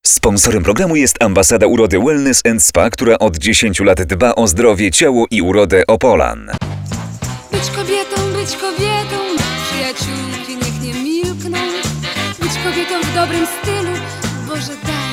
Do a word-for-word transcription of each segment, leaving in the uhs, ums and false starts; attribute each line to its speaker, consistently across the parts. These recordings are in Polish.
Speaker 1: Sponsorem programu jest Ambasada Urody Wellness and Spa, która od dziesięciu lat dba o zdrowie, ciało i urodę Opolan.
Speaker 2: Być kobietą, być kobietą, przyjaciółki niech nie milkną. Być kobietą w dobrym stylu, Boże daj.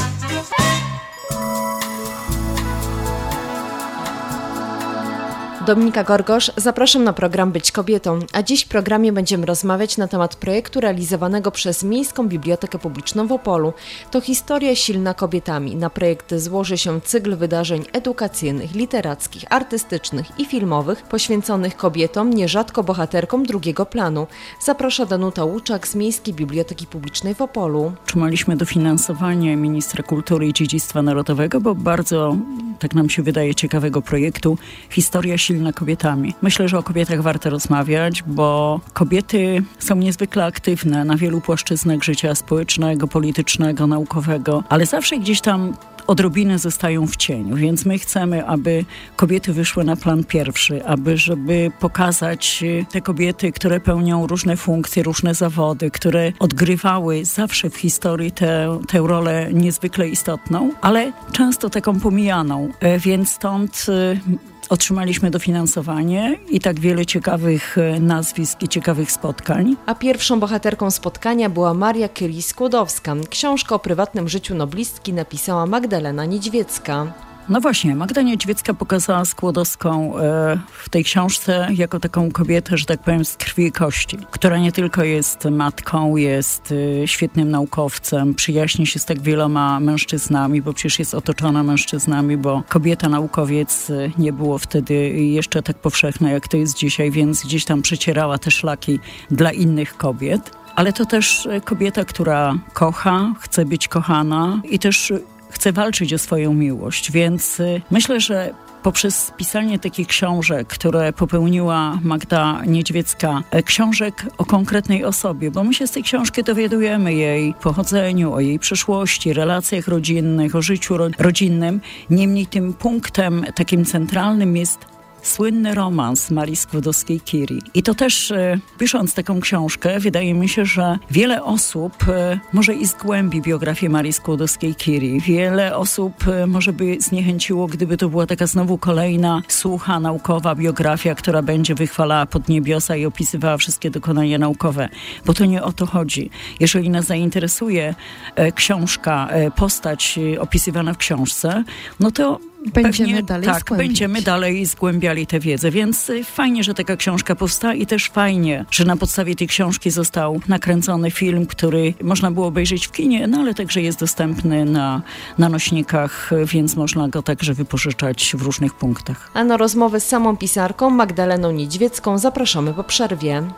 Speaker 3: Dominika Gorgosz, zapraszam na program Być Kobietą, a dziś w programie będziemy rozmawiać na temat projektu realizowanego przez Miejską Bibliotekę Publiczną w Opolu. To historia silna kobietami. Na projekt złoży się cykl wydarzeń edukacyjnych, literackich, artystycznych i filmowych poświęconych kobietom, nierzadko bohaterkom drugiego planu. Zaprasza Danuta Łuczak z Miejskiej Biblioteki Publicznej w Opolu.
Speaker 4: Otrzymaliśmy dofinansowanie Ministra Kultury i Dziedzictwa Narodowego, bo bardzo, tak nam się wydaje, ciekawego projektu Historia silna kobietami. Myślę, że o kobietach warto rozmawiać, bo kobiety są niezwykle aktywne na wielu płaszczyznach życia społecznego, politycznego, naukowego, ale zawsze gdzieś tam odrobinę zostają w cieniu, więc my chcemy, aby kobiety wyszły na plan pierwszy, aby żeby pokazać te kobiety, które pełnią różne funkcje, różne zawody, które odgrywały zawsze w historii tę, tę rolę niezwykle istotną, ale często taką pomijaną, więc stąd otrzymaliśmy dofinansowanie i tak wiele ciekawych nazwisk i ciekawych spotkań.
Speaker 3: A pierwszą bohaterką spotkania była Maria Curie-Skłodowska. Książkę o prywatnym życiu noblistki napisała Magdalena Niedźwiecka.
Speaker 4: No właśnie, Magda Niedźwiecka pokazała Skłodowską e, w tej książce jako taką kobietę, że tak powiem, z krwi i kości, która nie tylko jest matką, jest e, świetnym naukowcem, przyjaźni się z tak wieloma mężczyznami, bo przecież jest otoczona mężczyznami, bo kobieta naukowiec e, nie było wtedy jeszcze tak powszechne, jak to jest dzisiaj, więc gdzieś tam przecierała te szlaki dla innych kobiet. Ale to też kobieta, która kocha, chce być kochana i też chce walczyć o swoją miłość, więc myślę, że poprzez pisanie takich książek, które popełniła Magda Niedźwiecka, książek o konkretnej osobie, bo my się z tej książki dowiadujemy jej pochodzeniu, o jej przeszłości, relacjach rodzinnych, o życiu ro- rodzinnym. Niemniej tym punktem takim centralnym jest słynny romans Marii Skłodowskiej-Curie. I to też, e, pisząc taką książkę, wydaje mi się, że wiele osób e, może i zgłębi biografię Marii Skłodowskiej-Curie. Wiele osób e, może by zniechęciło, gdyby to była taka znowu kolejna sucha, naukowa biografia, która będzie wychwalała podniebiosa i opisywała wszystkie dokonania naukowe. Bo to nie o to chodzi. Jeżeli nas zainteresuje e, książka, e, postać e, opisywana w książce, no to
Speaker 3: Będziemy
Speaker 4: Pewnie,
Speaker 3: dalej
Speaker 4: tak,
Speaker 3: zgłębiać.
Speaker 4: będziemy dalej zgłębiali tę wiedzę, więc fajnie, że taka książka powstała i też fajnie, że na podstawie tej książki został nakręcony film, który można było obejrzeć w kinie, no ale także jest dostępny na, na nośnikach, więc można go także wypożyczać w różnych punktach.
Speaker 3: A na rozmowę z samą pisarką Magdaleną Niedźwiecką zapraszamy po przerwie.